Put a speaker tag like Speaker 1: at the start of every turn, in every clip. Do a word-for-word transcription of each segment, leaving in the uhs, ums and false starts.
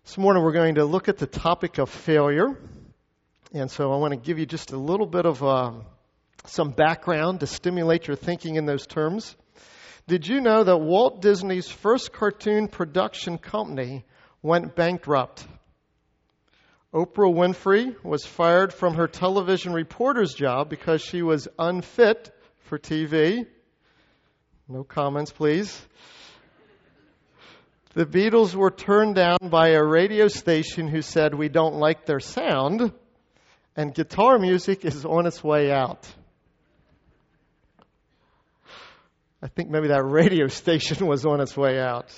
Speaker 1: This morning we're going to look at the topic of failure. And so I want to give you just a little bit of uh, some background to stimulate your thinking in those terms. Did you know that Walt Disney's first cartoon production company went bankrupt? Oprah Winfrey was fired from her television reporter's job because she was unfit for T V. No comments, please. The Beatles were turned down by a radio station who said, "We don't like their sound," and guitar music is on its way out. I think maybe that radio station was on its way out.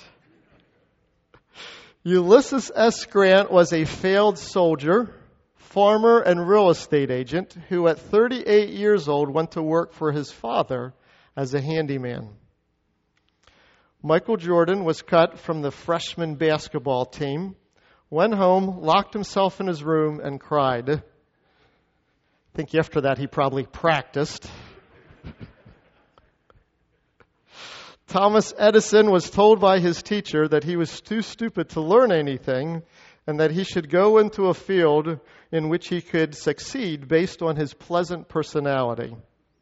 Speaker 1: Ulysses S. Grant was a failed soldier, farmer, and real estate agent who at thirty-eight years old went to work for his father as a handyman. Michael Jordan was cut from the freshman basketball team, went home, locked himself in his room, and cried. I think after that he probably practiced. Thomas Edison was told by his teacher that he was too stupid to learn anything and that he should go into a field in which he could succeed based on his pleasant personality.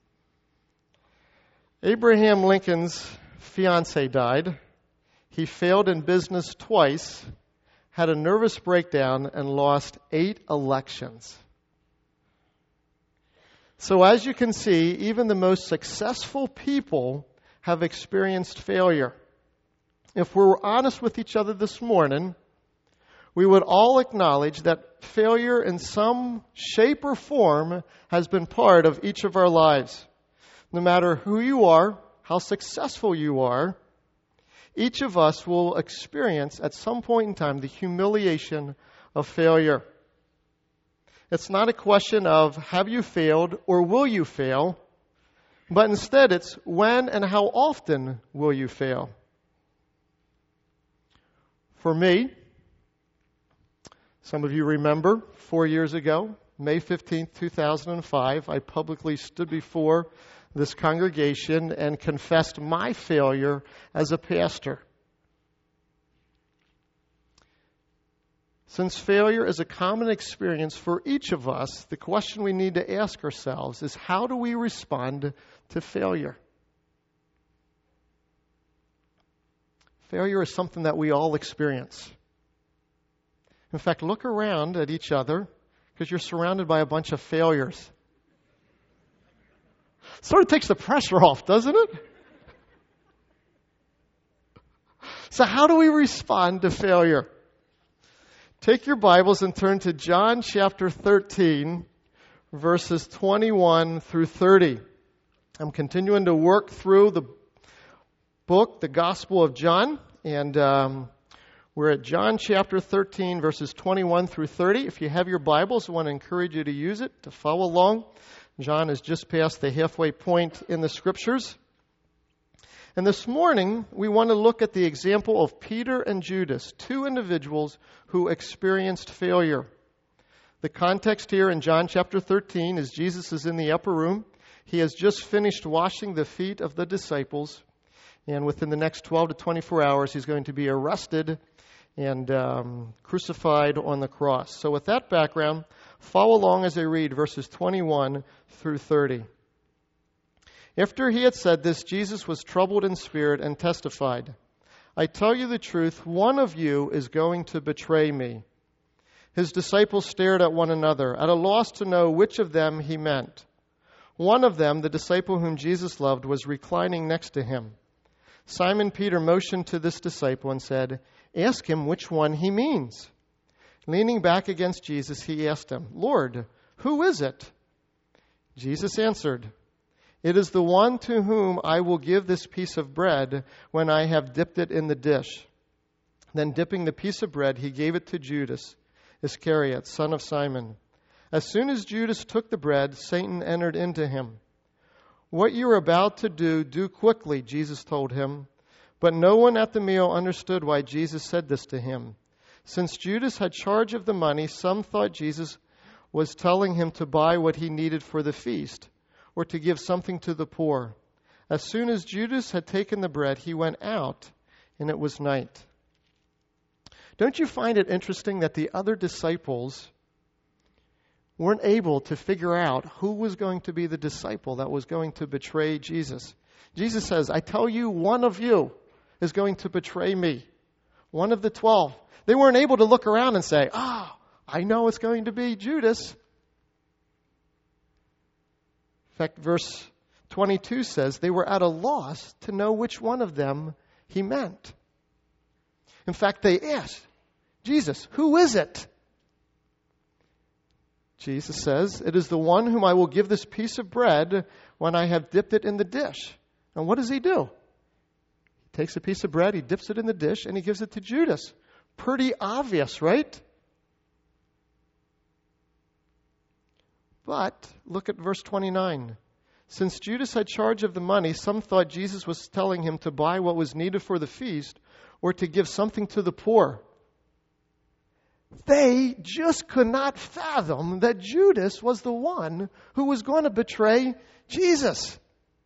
Speaker 1: Abraham Lincoln's fiancée died. He failed in business twice, had a nervous breakdown, and lost eight elections. So as you can see, even the most successful people have experienced failure. If we're honest with each other this morning, we would all acknowledge that failure in some shape or form has been part of each of our lives. No matter who you are, how successful you are, each of us will experience at some point in time the humiliation of failure. It's not a question of have you failed or will you fail, but instead it's when and how often will you fail. For me, some of you remember four years ago, May fifteenth, two thousand five, I publicly stood before this congregation and confessed my failure as a pastor. Since failure is a common experience for each of us, the question we need to ask ourselves is how do we respond to failure? Failure is something that we all experience. In fact, look around at each other because you're surrounded by a bunch of failures. Sort of takes the pressure off, doesn't it? So how do we respond to failure? Take your Bibles and turn to John chapter thirteen, verses twenty-one through thirty. I'm continuing to work through the book, the Gospel of John, and um, we're at John chapter thirteen, verses twenty-one through thirty. If you have your Bibles, I want to encourage you to use it, to follow along. John is just past the halfway point in the Scriptures. And this morning, we want to look at the example of Peter and Judas, two individuals who experienced failure. The context here in John chapter thirteen is Jesus is in the upper room. He has just finished washing the feet of the disciples. And within the next twelve to twenty-four hours, he's going to be arrested and um, crucified on the cross. So with that background, follow along as I read verses twenty-one through thirty. After he had said this, Jesus was troubled in spirit and testified, "I tell you the truth, one of you is going to betray me." His disciples stared at one another, at a loss to know which of them he meant. One of them, the disciple whom Jesus loved, was reclining next to him. Simon Peter motioned to this disciple and said, "Ask him which one he means." Leaning back against Jesus, he asked him, "Lord, who is it?" Jesus answered, "It is the one to whom I will give this piece of bread when I have dipped it in the dish." Then dipping the piece of bread, he gave it to Judas Iscariot, son of Simon. As soon as Judas took the bread, Satan entered into him. "What you are about to do, do quickly," Jesus told him. But no one at the meal understood why Jesus said this to him. Since Judas had charge of the money, some thought Jesus was telling him to buy what he needed for the feast, or to give something to the poor. As soon as Judas had taken the bread, he went out, and it was night. Don't you find it interesting that the other disciples weren't able to figure out who was going to be the disciple that was going to betray Jesus? Jesus says, I tell you, one of you is going to betray me. One of the twelve. They weren't able to look around and say, ah, oh, I know it's going to be Judas. In fact, verse twenty-two says they were at a loss to know which one of them he meant. In fact, they asked, Jesus, who is it? Jesus says, it is the one whom I will give this piece of bread when I have dipped it in the dish. And what does he do? He takes a piece of bread, he dips it in the dish, and he gives it to Judas. Pretty obvious, right? But look at verse twenty-nine. Since Judas had charge of the money, some thought Jesus was telling him to buy what was needed for the feast or to give something to the poor. They just could not fathom that Judas was the one who was going to betray Jesus.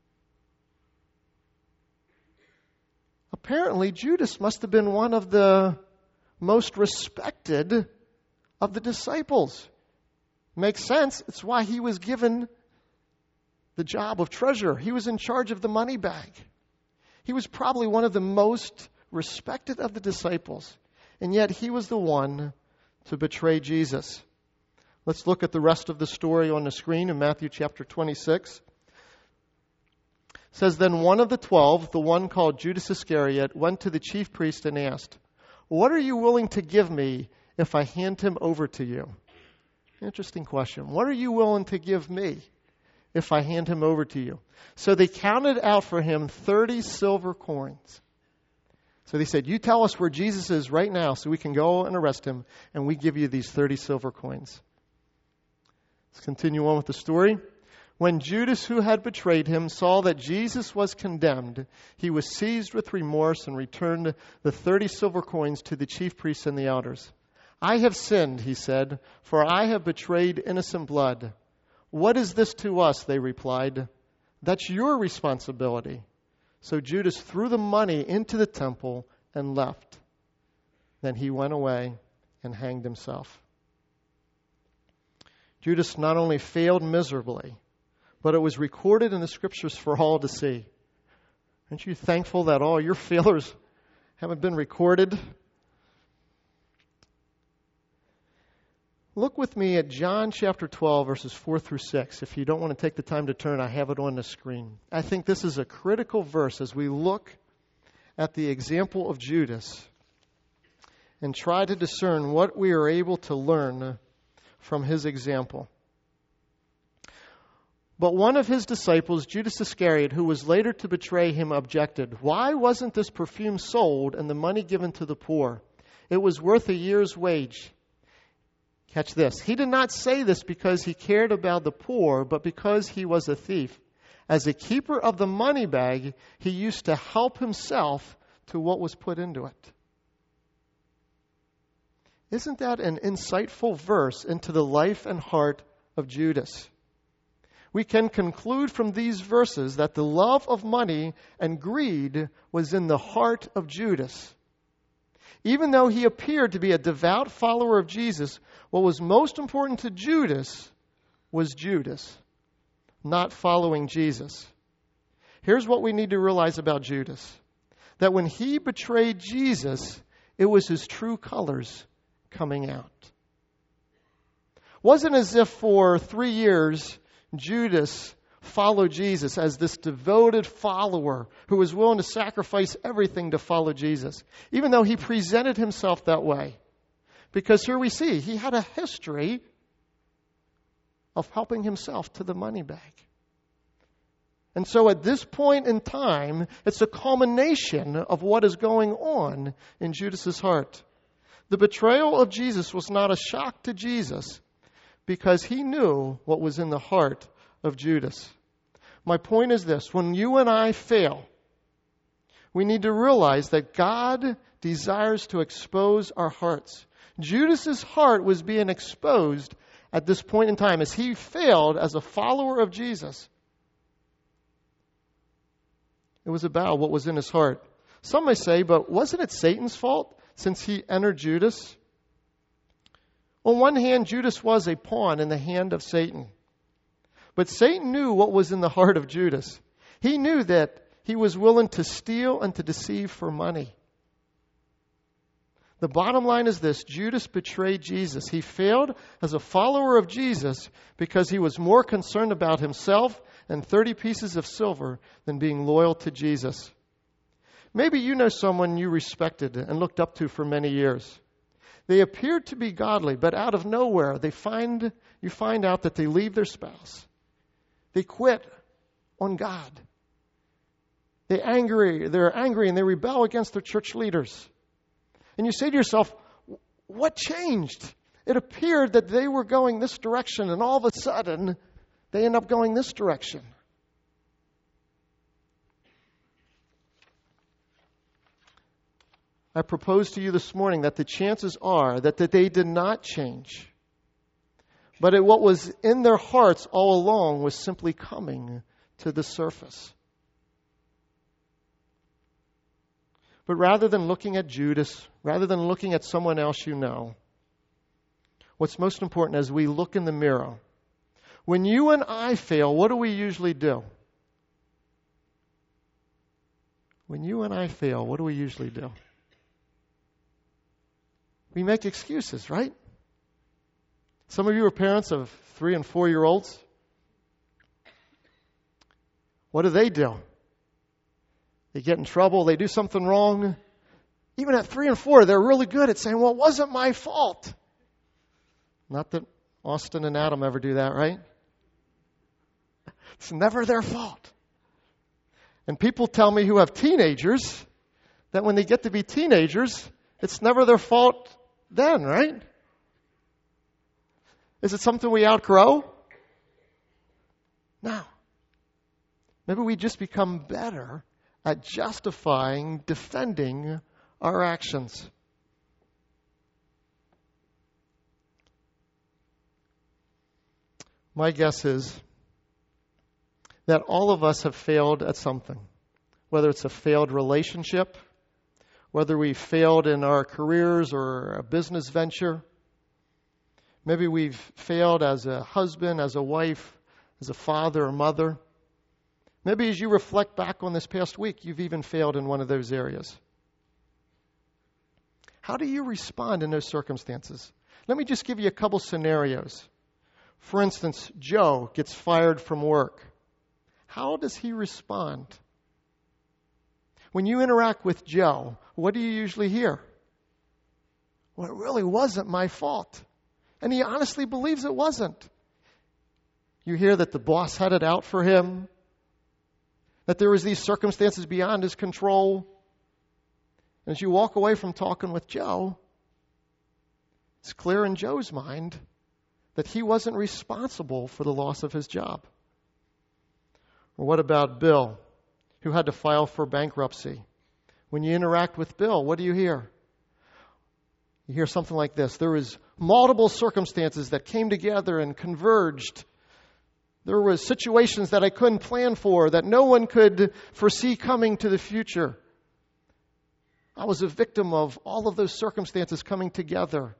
Speaker 1: Apparently, Judas must have been one of the most respected of the disciples. Makes sense. It's why he was given the job of treasurer. He was in charge of the money bag. He was probably one of the most respected of the disciples. And yet he was the one to betray Jesus. Let's look at the rest of the story on the screen in Matthew chapter twenty-six. It says, then one of the twelve, the one called Judas Iscariot, went to the chief priest and asked, what are you willing to give me if I hand him over to you? Interesting question. What are you willing to give me if I hand him over to you? So they counted out for him thirty silver coins. So they said, you tell us where Jesus is right now so we can go and arrest him, and we give you these thirty silver coins. Let's continue on with the story. When Judas, who had betrayed him, saw that Jesus was condemned, he was seized with remorse and returned the thirty silver coins to the chief priests and the elders. I have sinned, he said, for I have betrayed innocent blood. What is this to us? They replied. That's your responsibility. So Judas threw the money into the temple and left. Then he went away and hanged himself. Judas not only failed miserably, but it was recorded in the scriptures for all to see. Aren't you thankful that all your failures haven't been recorded? Look with me at John chapter twelve, verses four through six. If you don't want to take the time to turn, I have it on the screen. I think this is a critical verse as we look at the example of Judas and try to discern what we are able to learn from his example. But one of his disciples, Judas Iscariot, who was later to betray him, objected, why wasn't this perfume sold and the money given to the poor? It was worth a year's wage. Catch this. He did not say this because he cared about the poor, but because he was a thief. As a keeper of the money bag, he used to help himself to what was put into it. Isn't that an insightful verse into the life and heart of Judas? We can conclude from these verses that the love of money and greed was in the heart of Judas. Even though he appeared to be a devout follower of Jesus, what was most important to Judas was Judas, not following Jesus. Here's what we need to realize about Judas. That when he betrayed Jesus, it was his true colors coming out. It wasn't as if for three years Judas followed Jesus as this devoted follower who was willing to sacrifice everything to follow Jesus, even though he presented himself that way. Because here we see he had a history of helping himself to the money bag. And so at this point in time, it's a culmination of what is going on in Judas's heart. The betrayal of Jesus was not a shock to Jesus because he knew what was in the heart of Judas. My point is this: when you and I fail, we need to realize that God desires to expose our hearts. Judas's heart was being exposed at this point in time as he failed as a follower of Jesus. It was about what was in his heart. Some may say, but wasn't it Satan's fault since he entered Judas? On one hand, Judas was a pawn in the hand of Satan. But Satan knew what was in the heart of Judas. He knew that he was willing to steal and to deceive for money. The bottom line is this: Judas betrayed Jesus. He failed as a follower of Jesus because he was more concerned about himself and thirty pieces of silver than being loyal to Jesus. Maybe you know someone you respected and looked up to for many years. They appeared to be godly, but out of nowhere, they find you find out that they leave their spouse. They quit on God. They angry, they're angry and they rebel against their church leaders. And you say to yourself, what changed? It appeared that they were going this direction, and all of a sudden, they end up going this direction. I propose to you this morning that the chances are that, that they did not change. But it, what was in their hearts all along was simply coming to the surface. But rather than looking at Judas, rather than looking at someone else you know, what's most important as we look in the mirror, when you and I fail, what do we usually do? When you and I fail, what do we usually do? We make excuses, right? Some of you are parents of three and four-year-olds. What do they do? They get in trouble. They do something wrong. Even at three and four, they're really good at saying, well, it wasn't my fault. Not that Austin and Adam ever do that, right? It's never their fault. And people tell me who have teenagers that when they get to be teenagers, it's never their fault then, right? Is it something we outgrow? No. Maybe we just become better at justifying, defending our actions. My guess is that all of us have failed at something, whether it's a failed relationship, whether we failed in our careers or a business venture. Maybe we've failed as a husband, as a wife, as a father or mother. Maybe as you reflect back on this past week, you've even failed in one of those areas. How do you respond in those circumstances? Let me just give you a couple scenarios. For instance, Joe gets fired from work. How does he respond? When you interact with Joe, what do you usually hear? Well, it really wasn't my fault. And he honestly believes it wasn't. You hear that the boss had it out for him, that there was these circumstances beyond his control. And as you walk away from talking with Joe, it's clear in Joe's mind that he wasn't responsible for the loss of his job. Or what about Bill, who had to file for bankruptcy? When you interact with Bill, what do you hear? You hear something like this: there was multiple circumstances that came together and converged. There were situations that I couldn't plan for, that no one could foresee coming to the future. I was a victim of all of those circumstances coming together.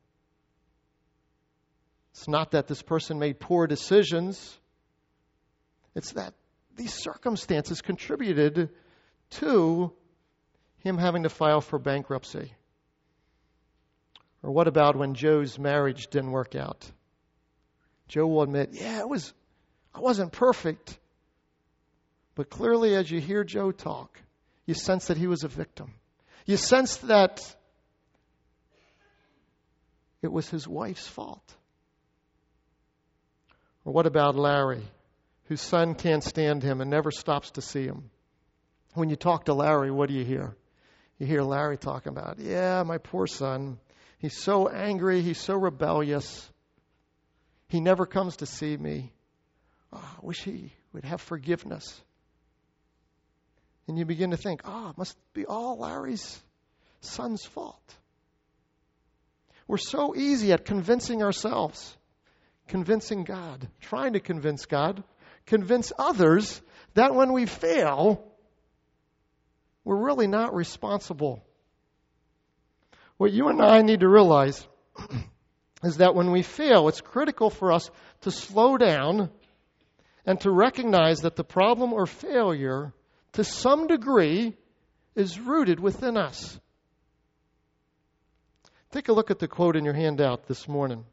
Speaker 1: It's not that this person made poor decisions. It's that these circumstances contributed to him having to file for bankruptcy. Or what about when Joe's marriage didn't work out? Joe will admit, yeah, it was, I wasn't perfect. But clearly as you hear Joe talk, you sense that he was a victim. You sense that it was his wife's fault. Or what about Larry, whose son can't stand him and never stops to see him? When you talk to Larry, what do you hear? You hear Larry talking about, yeah, my poor son. He's so angry. He's so rebellious. He never comes to see me. Oh, I wish he would have forgiveness. And you begin to think, oh, it must be all Larry's son's fault. We're so easy at convincing ourselves, convincing God, trying to convince God, convince others that when we fail, we're really not responsible. What you and I need to realize is that when we fail, it's critical for us to slow down and to recognize that the problem or failure, to some degree, is rooted within us. Take a look at the quote in your handout this morning.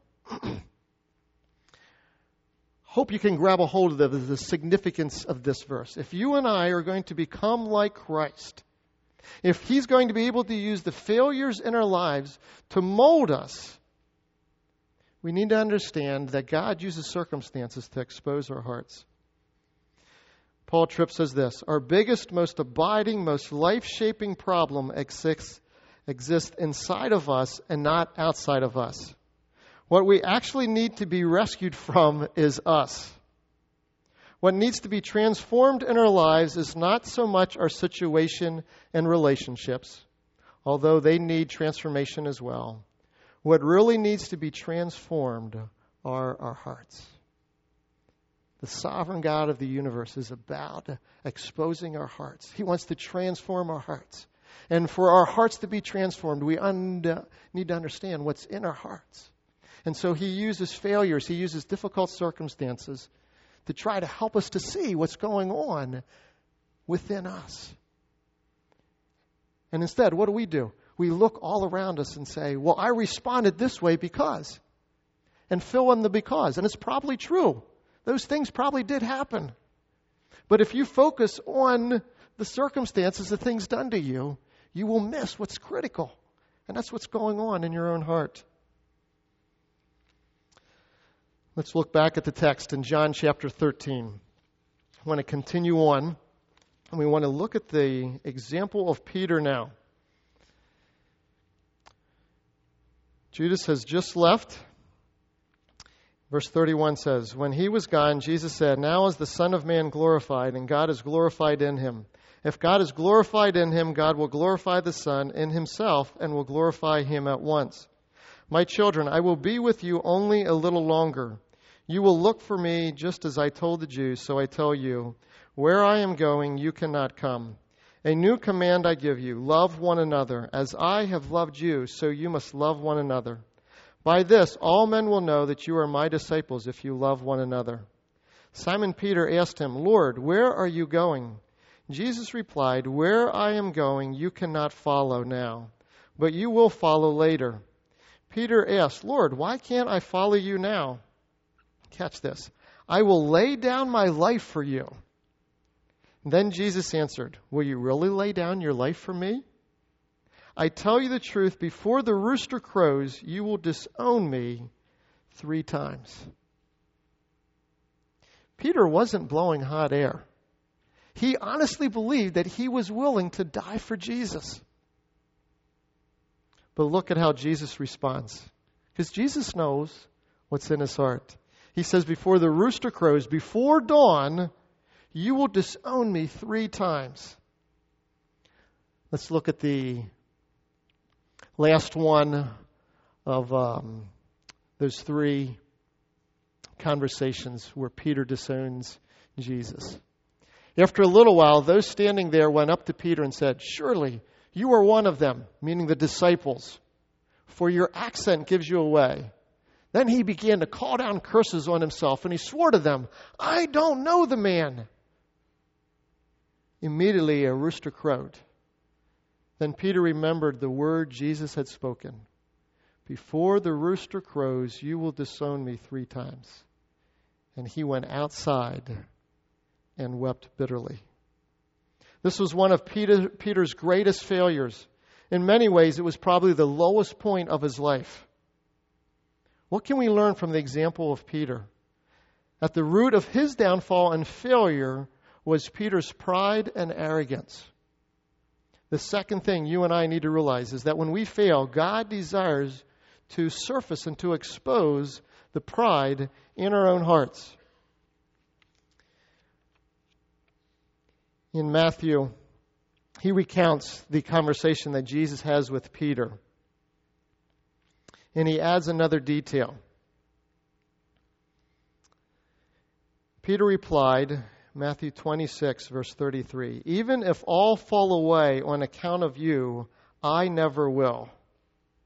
Speaker 1: Hope you can grab a hold of the, the significance of this verse. If you and I are going to become like Christ, if He's going to be able to use the failures in our lives to mold us, we need to understand that God uses circumstances to expose our hearts. Paul Tripp says this: our biggest, most abiding, most life-shaping problem exists, exists inside of us and not outside of us. What we actually need to be rescued from is us. What needs to be transformed in our lives is not so much our situation and relationships, although they need transformation as well. What really needs to be transformed are our hearts. The sovereign God of the universe is about exposing our hearts. He wants to transform our hearts. And for our hearts to be transformed, we un- need to understand what's in our hearts. And so He uses failures, He uses difficult circumstances to try to help us to see what's going on within us. And instead, what do we do? We look all around us and say, well, I responded this way because. And fill in the because. And it's probably true. Those things probably did happen. But if you focus on the circumstances, the things done to you, you will miss what's critical. And that's what's going on in your own heart. Let's look back at the text in John chapter thirteen. I want to continue on, and we want to look at the example of Peter now. Judas has just left. Verse thirty-one says, when He was gone, Jesus said, now is the Son of Man glorified, and God is glorified in Him. If God is glorified in Him, God will glorify the Son in Himself and will glorify Him at once. My children, I will be with you only a little longer. You will look for me just as I told the Jews, so I tell you, where I am going, you cannot come. A new command I give you, love one another. As I have loved you, so you must love one another. By this, all men will know that you are my disciples if you love one another. Simon Peter asked Him, Lord, where are you going? Jesus replied, where I am going, you cannot follow now, but you will follow later. Peter asked, Lord, why can't I follow you now? Catch this. I will lay down my life for you. Then Jesus answered, will you really lay down your life for me? I tell you the truth, before the rooster crows, you will disown me three times. Peter wasn't blowing hot air. He honestly believed that he was willing to die for Jesus. But look at how Jesus responds. Because Jesus knows what's in his heart. He says, before the rooster crows, before dawn, you will disown me three times. Let's look at the last one of um, those three conversations where Peter disowns Jesus. After a little while, those standing there went up to Peter and said, surely you are one of them, meaning the disciples, for your accent gives you away. Then he began to call down curses on himself, and he swore to them, I don't know the man. Immediately a rooster crowed. Then Peter remembered the word Jesus had spoken. Before the rooster crows, you will disown me three times. And he went outside and wept bitterly. This was one of Peter, Peter's greatest failures. In many ways, it was probably the lowest point of his life. What can we learn from the example of Peter? At the root of his downfall and failure was Peter's pride and arrogance. The second thing you and I need to realize is that when we fail, God desires to surface and to expose the pride in our own hearts. In Matthew, he recounts the conversation that Jesus has with Peter. And he adds another detail. Peter replied, Matthew twenty-six, verse thirty-three, even if all fall away on account of you, I never will.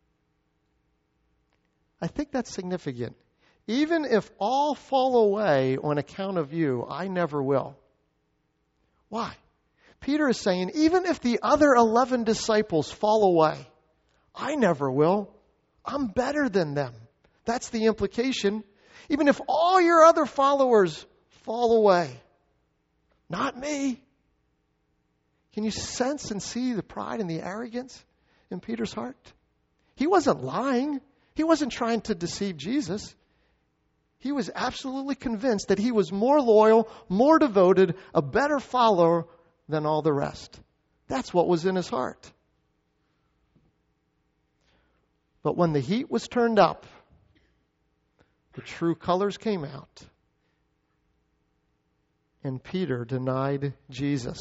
Speaker 1: I think that's significant. Even if all fall away on account of you, I never will. Why? Peter is saying, even if the other eleven disciples fall away, I never will. I'm better than them. That's the implication. Even if all your other followers fall away, not me. Can you sense and see the pride and the arrogance in Peter's heart? He wasn't lying. He wasn't trying to deceive Jesus. He was absolutely convinced that he was more loyal, more devoted, a better follower than all the rest. That's what was in his heart. But when the heat was turned up, the true colors came out, and Peter denied Jesus.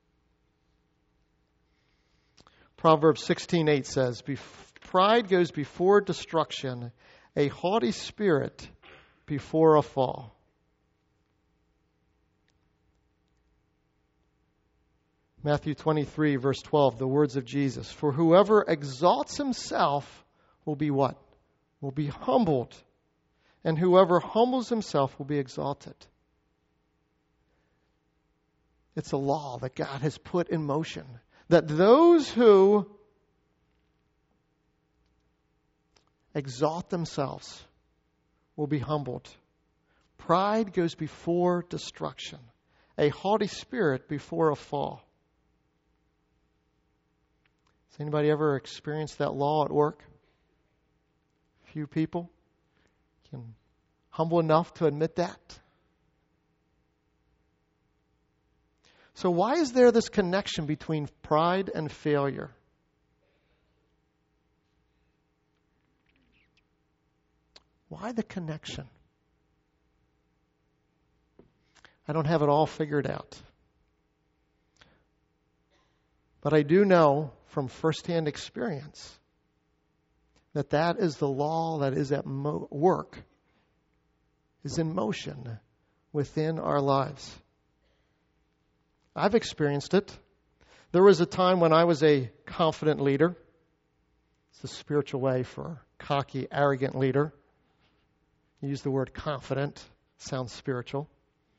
Speaker 1: Proverbs sixteen eight says, "Pride goes before destruction, a haughty spirit before a fall." Matthew twenty-three, verse twelve, the words of Jesus. "For whoever exalts himself will be what? Will be humbled. And whoever humbles himself will be exalted." It's a law that God has put in motion, that those who exalt themselves will be humbled. Pride goes before destruction, a haughty spirit before a fall. Has anybody ever experienced that law at work? Few people can humble enough to admit that. So why is there this connection between pride and failure? Why the connection? I don't have it all figured out. But I do know from firsthand experience that that is the law that is at mo- work, is in motion within our lives. I've experienced it. There was a time when I was a confident leader. It's the spiritual way for cocky, arrogant leader. You use the word confident. Sounds spiritual.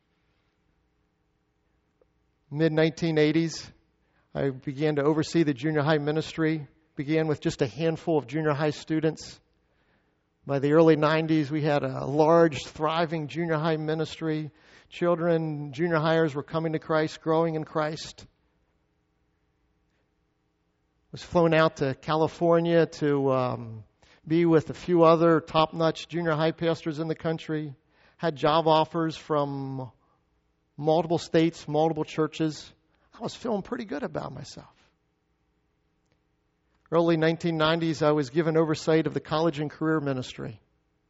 Speaker 1: mid nineteen eighties, I began to oversee the junior high ministry. Began with just a handful of junior high students. By the early nineties, we had a large, thriving junior high ministry. Children, junior hires were coming to Christ, growing in Christ. Was flown out to California to um, be with a few other top-notch junior high pastors in the country. Had job offers from multiple states, multiple churches. I was feeling pretty good about myself. Early nineteen nineties, I was given oversight of the college and career ministry.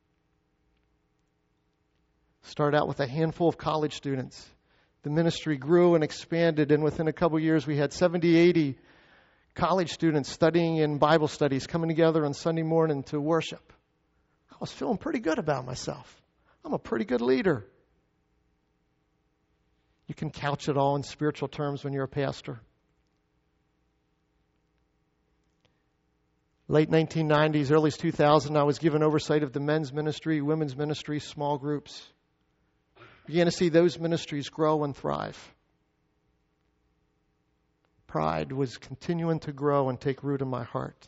Speaker 1: Started out with a handful of college students. The ministry grew and expanded, and within a couple of years, we had seventy, eighty college students studying in Bible studies, coming together on Sunday morning to worship. I was feeling pretty good about myself. I'm a pretty good leader. You can couch it all in spiritual terms when you're a pastor. Late nineteen nineties, early two thousand, I was given oversight of the men's ministry, women's ministry, small groups. Began to see those ministries grow and thrive. Pride was continuing to grow and take root in my heart.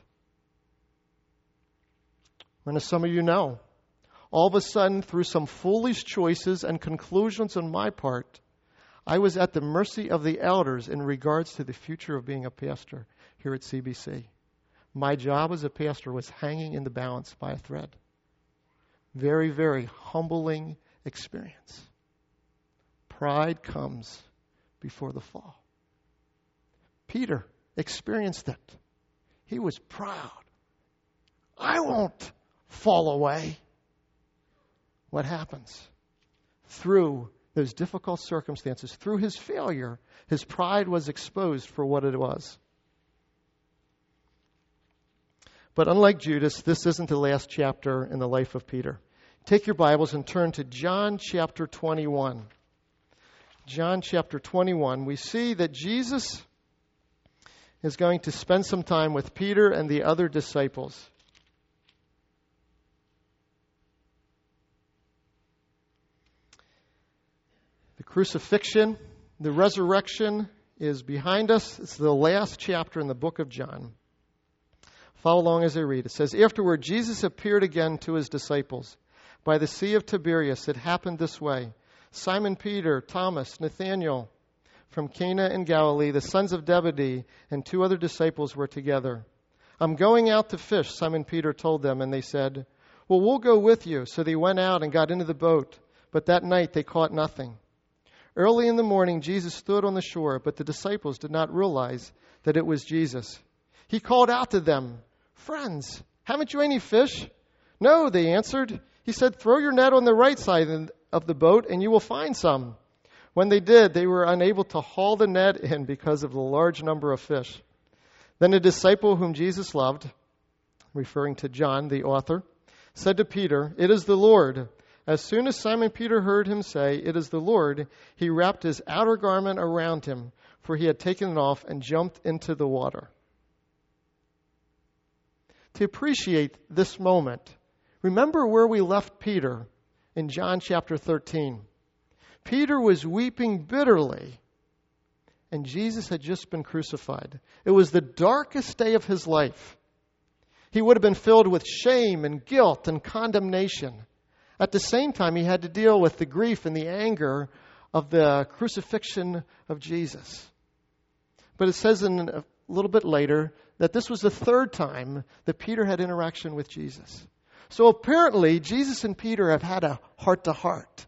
Speaker 1: And as some of you know, all of a sudden, through some foolish choices and conclusions on my part, I was at the mercy of the elders in regards to the future of being a pastor here at C B C. My job as a pastor was hanging in the balance by a thread. Very, very humbling experience. Pride comes before the fall. Peter experienced it. He was proud. I won't fall away. What happens? Through those difficult circumstances, through his failure, his pride was exposed for what it was. But unlike Judas, this isn't the last chapter in the life of Peter. Take your Bibles and turn to John chapter twenty-one. John chapter twenty-one. We see that Jesus is going to spend some time with Peter and the other disciples. crucifixion, the resurrection is behind us. It's the last chapter in the book of John. Follow along as I read. It says, "Afterward, Jesus appeared again to his disciples by the Sea of Tiberias. It happened this way. Simon Peter, Thomas, Nathanael from Cana in Galilee, the sons of Zebedee, and two other disciples were together. 'I'm going out to fish,' Simon Peter told them, and they said, 'Well, we'll go with you.' So they went out and got into the boat, but that night they caught nothing. Early in the morning, Jesus stood on the shore, but the disciples did not realize that it was Jesus. He called out to them, 'Friends, haven't you any fish?' 'No,' they answered. He said, 'Throw your net on the right side of the boat, and you will find some.' When they did, they were unable to haul the net in because of the large number of fish. Then a disciple whom Jesus loved, referring to John, the author, said to Peter, 'It is the Lord.' As soon as Simon Peter heard him say, 'It is the Lord,' he wrapped his outer garment around him, for he had taken it off, and jumped into the water." To appreciate this moment, remember where we left Peter in John chapter thirteen. Peter was weeping bitterly, and Jesus had just been crucified. It was the darkest day of his life. He would have been filled with shame and guilt and condemnation. At the same time, he had to deal with the grief and the anger of the crucifixion of Jesus. But it says in a little bit later that this was the third time that Peter had interaction with Jesus. So apparently, Jesus and Peter have had a heart-to-heart.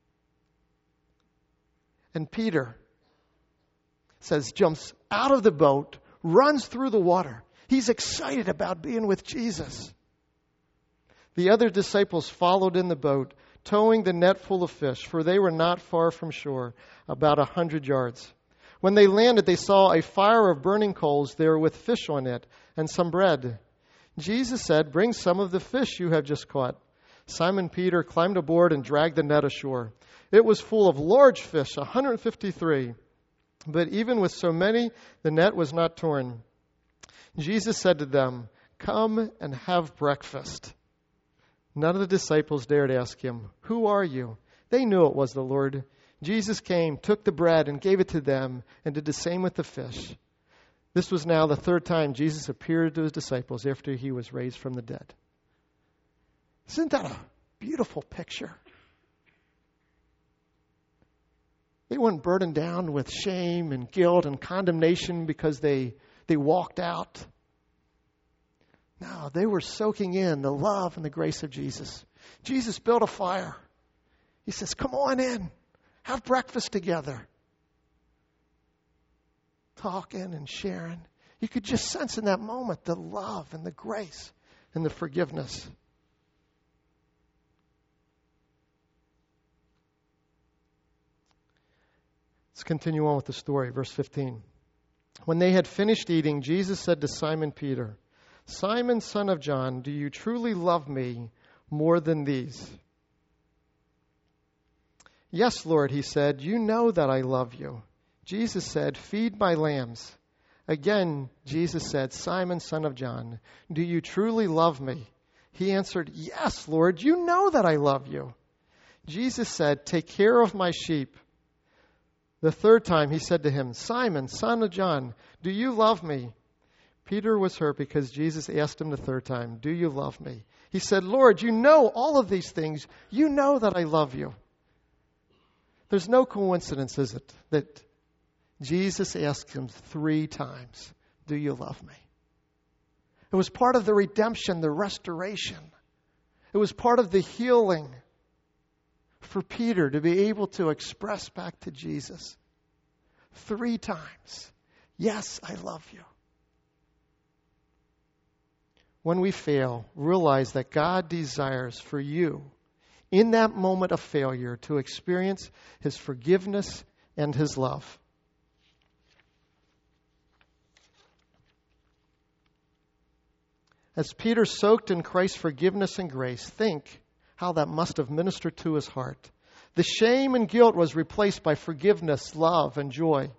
Speaker 1: And Peter says, jumps out of the boat, runs through the water. He's excited about being with Jesus. The other disciples followed in the boat, towing the net full of fish, for they were not far from shore, about a hundred yards. When they landed, they saw a fire of burning coals there with fish on it and some bread. Jesus said, "Bring some of the fish you have just caught." Simon Peter climbed aboard and dragged the net ashore. It was full of large fish, one hundred fifty-three. But even with so many, the net was not torn. Jesus said to them, "Come and have breakfast." None of the disciples dared ask him, "Who are you?" They knew it was the Lord. Jesus came, took the bread, and gave it to them, and did the same with the fish. This was now the third time Jesus appeared to his disciples after he was raised from the dead. Isn't that a beautiful picture? They weren't burdened down with shame and guilt and condemnation because they, they walked out. No, they were soaking in the love and the grace of Jesus. Jesus built a fire. He says, "Come on in. Have breakfast together." Talking and sharing. You could just sense in that moment the love and the grace and the forgiveness. Let's continue on with the story, verse fifteen. When they had finished eating, Jesus said to Simon Peter, "Simon, son of John, do you truly love me more than these?" "Yes, Lord," he said, "you know that I love you." Jesus said, "Feed my lambs." Again, Jesus said, "Simon, son of John, do you truly love me?" He answered, "Yes, Lord, you know that I love you." Jesus said, "Take care of my sheep." The third time he said to him, "Simon, son of John, do you love me?" Peter was hurt because Jesus asked him the third time, "Do you love me?" He said, "Lord, you know all of these things. You know that I love you." There's no coincidence, is it, that Jesus asked him three times, "Do you love me?" It was part of the redemption, the restoration. It was part of the healing for Peter to be able to express back to Jesus three times, "Yes, I love you." When we fail, realize that God desires for you, in that moment of failure, to experience His forgiveness and His love. As Peter soaked in Christ's forgiveness and grace, think how that must have ministered to his heart. The shame and guilt was replaced by forgiveness, love, and joy.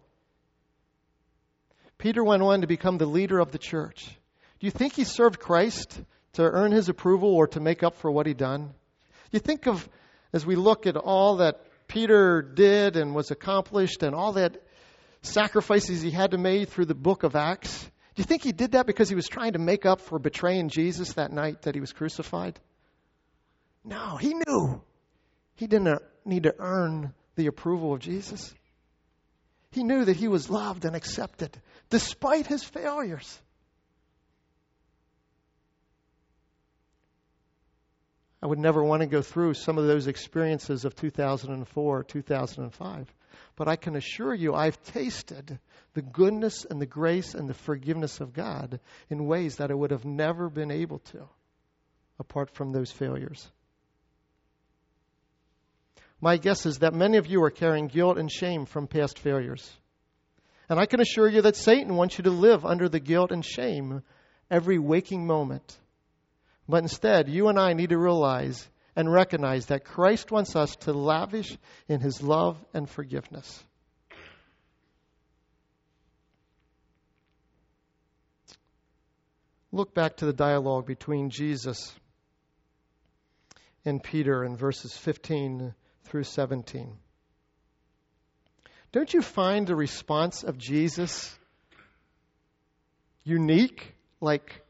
Speaker 1: Peter went on to become the leader of the church. Do you think he served Christ to earn his approval or to make up for what he'd done? You think of, as we look at all that Peter did and was accomplished and all that sacrifices he had to make through the book of Acts, do you think he did that because he was trying to make up for betraying Jesus that night that he was crucified? No, he knew he didn't need to earn the approval of Jesus. He knew that he was loved and accepted despite his failures. I would never want to go through some of those experiences of two thousand four, two thousand five. But I can assure you I've tasted the goodness and the grace and the forgiveness of God in ways that I would have never been able to apart from those failures. My guess is that many of you are carrying guilt and shame from past failures. And I can assure you that Satan wants you to live under the guilt and shame every waking moment. But instead, you and I need to realize and recognize that Christ wants us to lavish in his love and forgiveness. Look back to the dialogue between Jesus and Peter in verses fifteen through seventeen. Don't you find the response of Jesus unique? Like,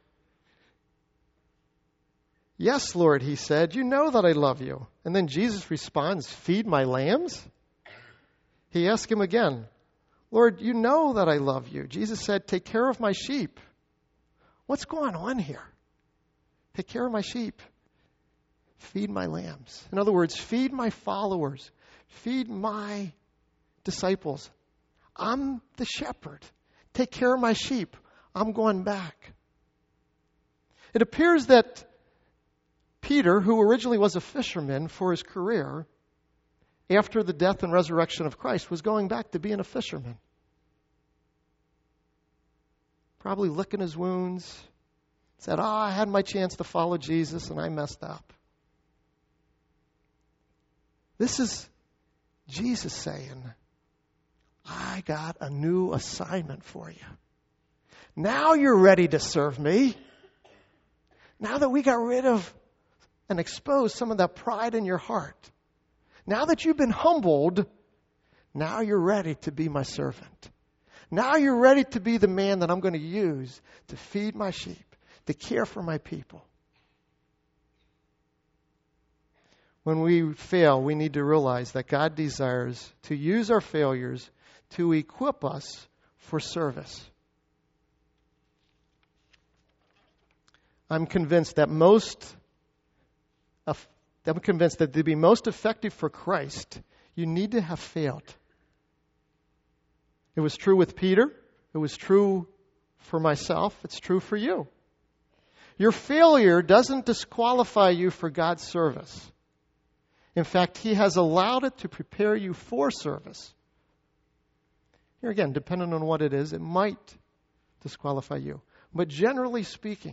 Speaker 1: "Yes, Lord," he said, "you know that I love you." And then Jesus responds, "Feed my lambs?" He asked him again, "Lord, you know that I love you." Jesus said, "Take care of my sheep." What's going on here? Take care of my sheep. Feed my lambs. In other words, feed my followers. Feed my disciples. I'm the shepherd. Take care of my sheep. I'm going back. It appears that Peter, who originally was a fisherman for his career, after the death and resurrection of Christ, was going back to being a fisherman. Probably licking his wounds. Said, "Oh, I had my chance to follow Jesus and I messed up." This is Jesus saying, "I got a new assignment for you. Now you're ready to serve me. Now that we got rid of and exposed some of that pride in your heart. Now that you've been humbled, now you're ready to be my servant. Now you're ready to be the man that I'm going to use to feed my sheep, to care for my people." When we fail, we need to realize that God desires to use our failures to equip us for service. I'm convinced that most I'm convinced that to be most effective for Christ, you need to have failed. It was true with Peter. It was true for myself. It's true for you. Your failure doesn't disqualify you for God's service. In fact, he has allowed it to prepare you for service. Here again, depending on what it is, it might disqualify you. But generally speaking,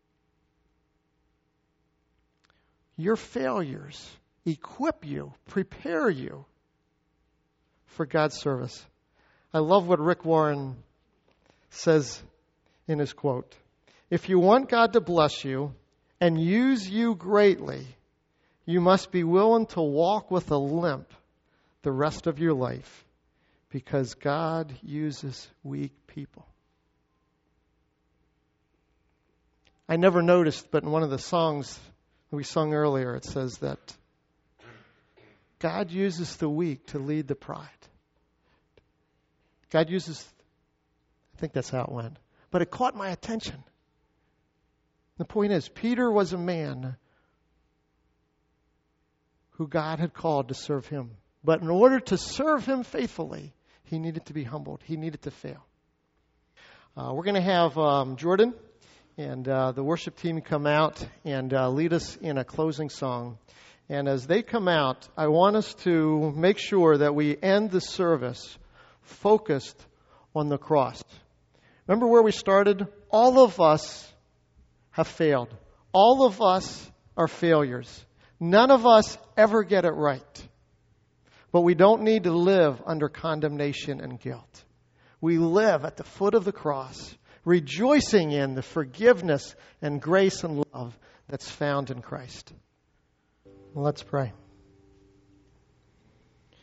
Speaker 1: your failures equip you, prepare you for God's service. I love what Rick Warren says in his quote. "If you want God to bless you and use you greatly, you must be willing to walk with a limp the rest of your life, because God uses weak people." I never noticed, but in one of the songs we sung earlier, it says that God uses the weak to lead the pride. God uses, I think that's how it went. But it caught my attention. The point is, Peter was a man who God had called to serve him. But in order to serve him faithfully, he needed to be humbled. He needed to fail. Uh, we're going to have um, Jordan and uh, the worship team come out and uh, lead us in a closing song. And as they come out, I want us to make sure that we end the service focused on the cross. Remember where we started? All of us have failed. All of us are failures. None of us ever get it right. But we don't need to live under condemnation and guilt. We live at the foot of the cross, rejoicing in the forgiveness and grace and love that's found in Christ. Let's pray.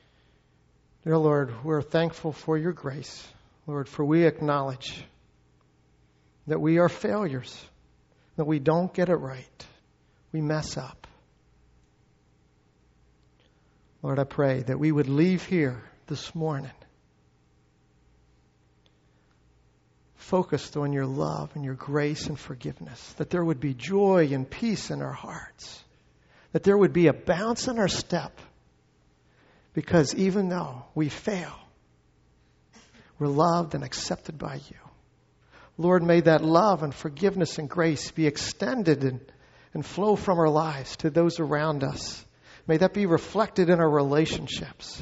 Speaker 1: Dear Lord, we're thankful for your grace, Lord, for we acknowledge that we are failures, that we don't get it right. We mess up. Lord, I pray that we would leave here this morning focused on your love and your grace and forgiveness, that there would be joy and peace in our hearts, that there would be a bounce in our step, because even though we fail, we're loved and accepted by you. Lord, may that love and forgiveness and grace be extended and, and flow from our lives to those around us. May that be reflected in our relationships.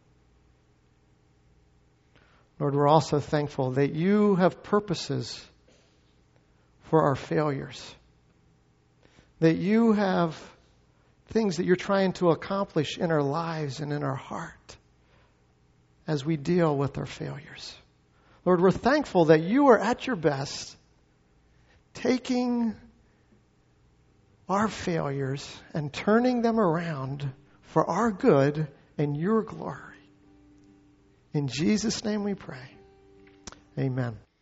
Speaker 1: Lord, we're also thankful that you have purposes for our failures, that you have things that you're trying to accomplish in our lives and in our heart as we deal with our failures. Lord, we're thankful that you are at your best, taking our failures and turning them around for our good and your glory. In Jesus' name we pray. Amen.